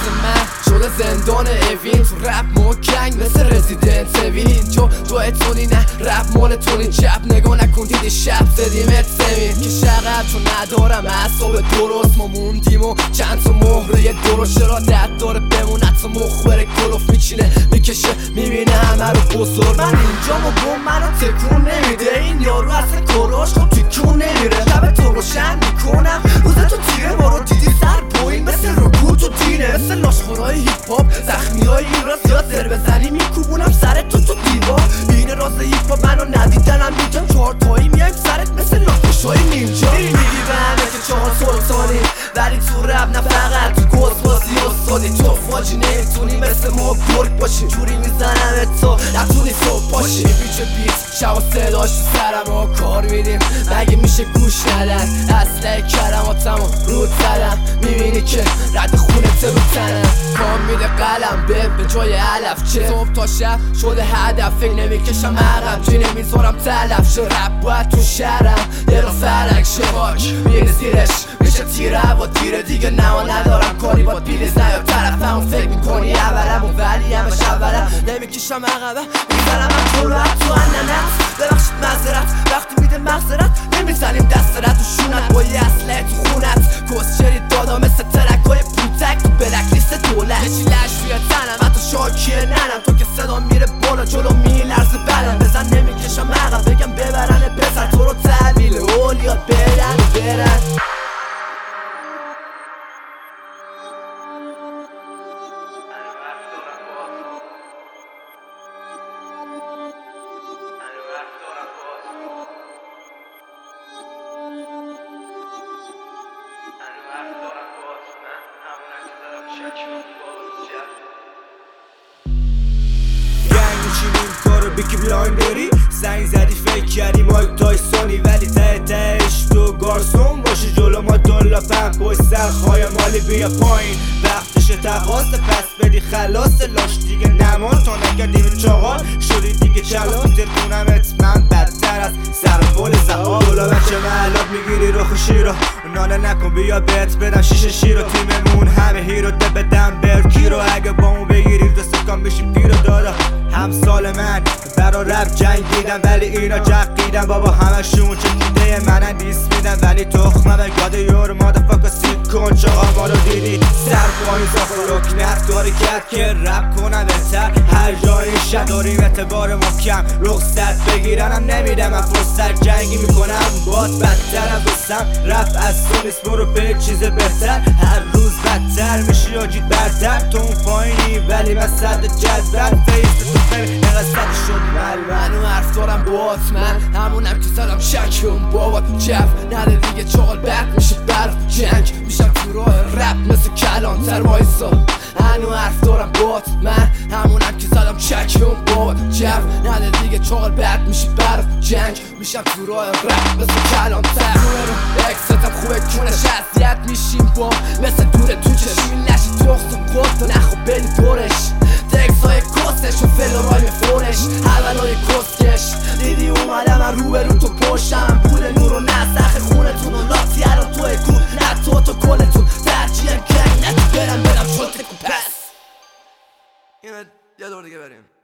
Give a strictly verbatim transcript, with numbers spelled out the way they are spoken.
من شده زندان اوین، تو رپ موکنگ مثل رزیدنت اوین. جو تو اتونی نه رپ مال تونی، چپ نگاه نکن دیدی شب زدیمت زمین. که شغب چون ندارم اعصاب درست، ما موندیم و چند تا مهره درست. چرا دد داره بمون حتی مخبر کلوف میچینه میکشه میبینه همه رو بزرگ. من اینجا و بوم منو تکون نمیده، این یارو اصلا کراش خب تکون نمیره. لب تو روشن میکنم روز تو تیره، ما رو دیدی سر پایین مثل رکود و دینه. مثل لاشخورای هیپ هاپ زخمی های ایران، زیاد زر بزنی میکوبونم سر تو تو دیوار. این راز هیپ هاپ منو ندیدنم اینجا، چهار تایی میایم سرت مثل لاکشای نینجا. میگی به همه که چهار سلطانی، ولی تو رب نه فقط تو گوز بازی استادی. تو فاجی نمیتونی مثل ما گرگ باشی، جوری میزنم تو نتونی صبح پاشی. بیچه بیت شب و صداش تو سرم ها کار میدیم، مگه میشه گوش ندن؟ اصله کلماتم و رود زدم، میبینی که رد خونت رو تنم. کام میده قلم به به جای علف چه، صبح تا شب شده هدف، فکر نمیکشم عقب جی نمیذارم تلف شه. رب باید تو شهرم یه را فرنگ شه، باک میره زیرش میشه تیره و تیره دیگه. نما ندارم کاری با پیلیز نیا طرفم، فکر میکنی اولم و ولی همش اولم. نمیکشم عقبه میزنم من تو رو تو اننت، ببخشید معذرت وقتی میده مغزرت. نمیزنیم دسترت و شونت با یه اسلحه تو خونت. کسچری دادا مثل ترکای پوتک تو بلک لیست دولت. یه چی لش توی تنم حتی شاکیه ننم، تو که صدا میره بالا جلو میلرزه بدم. بزن نمیکشم عقب بگم ببرن پسر تو رو تحویل اولیا برن و برن. گنگ میچینیم کارو بیکی بلاین بری، زنگ زدی فکر کردی مایک تایسونی، ولی ته تهش تو گارسون باشی جلو ما دولا فهم پشت سر خواهی مالی بیا پایین. وقتش تقاس پس بدی خلاص لاش دیگه نمان، تا نکردیم چاقال شدی دیگه چلاس. ترکونمت من بدتر از سر پول زهار. دولا بچه محلات میگیری رو خوشی رو ناله نکن، بیا بهت بدم شیشه شیر و تیممون همه هیرو ده بدم برکی رو. اگه با اون بگیری دست کام بشی پیرو دادا. همسال من برا رب جنگیدم ولی اینا جقیدم بابا همشون چکیده منن دیس میدن، ولی تخمم گاده یور مادفاکا سیک کن. چاقا ما رو دیدی سر پایین زاخو رکنت کاری کرد که رب کنم بهتر. هر جایی شد داریم اعتبار محکم، رخصت بگیرنم نمیدم من فرصت. جنگی میکنم باد بدترم دوستم، رب از تو نیست برو به چیز بهتر. هر روز بدتر میشی آجید برتر، تو اون پایینی ولی من صد جدول فیست تو فیل نقصد شدی. منو حرف دارم باعت من همونم که زدم شکم بابات جف نده دیگه چاقال بد میشه برف جنگ. میشم تو راه رپ مثل کلان تر وایسا. منو حرف دارم باعت من همونم که زدم شکم بابات جف نده دیگه چاقال بد میشه برف جنگ. میشم تو راه رپ مثل کلان تر رو اکستم خوبه کنش اذیت میشیم با مثل دور تو چشمی لشی تخصم خود و نخو بری دورش. تکس های کسش و فلورای مفرونش اولای کسکش. دیدی اومدم من رو برو تو پشتم، پول نور و نسخ خونتون و لاتی هران توی کون. نه تو تو کلتون ترچیم کنگ نه تو برم برم شد تکو پس. اینه یه دور دیگه بریم.